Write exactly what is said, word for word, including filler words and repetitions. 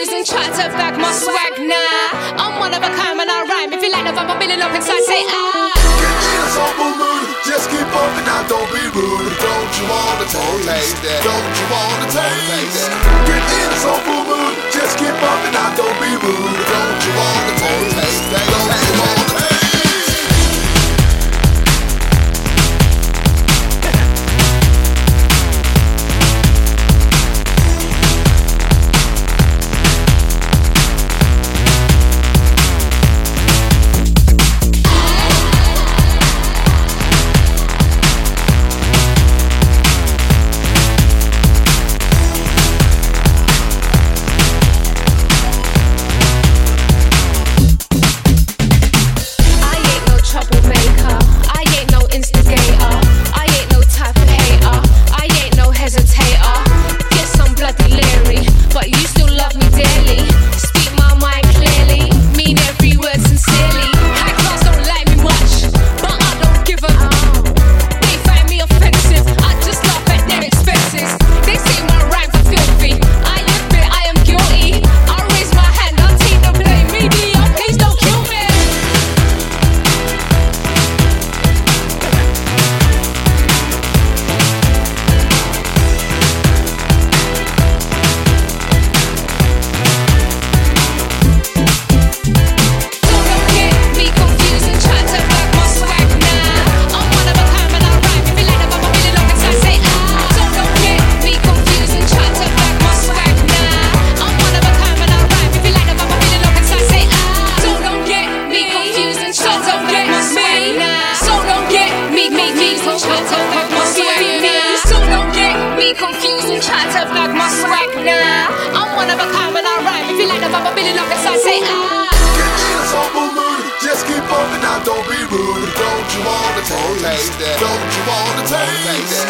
confused and try to bag my swag. Nah, I'm one of a kind when I rhyme. If you like the vibe, I'm building up inside, say ah. Get in a soulful mood, just keep bumping now, don't be rude. Don't you wanna taste that? Don't you wanna taste that? Get in a soulful mood, just keep bumping now, don't be rude. Don't you wanna taste that? Don't you wanna taste? Confused and try to bag my swag. Nah, I'm one of a kind when I rhyme. If you like the vibe, I'm building up inside, say ah. Get in a soulful mood, just keep bumping now, don't be rude. Don't you wanna taste that? Don't you wanna taste that?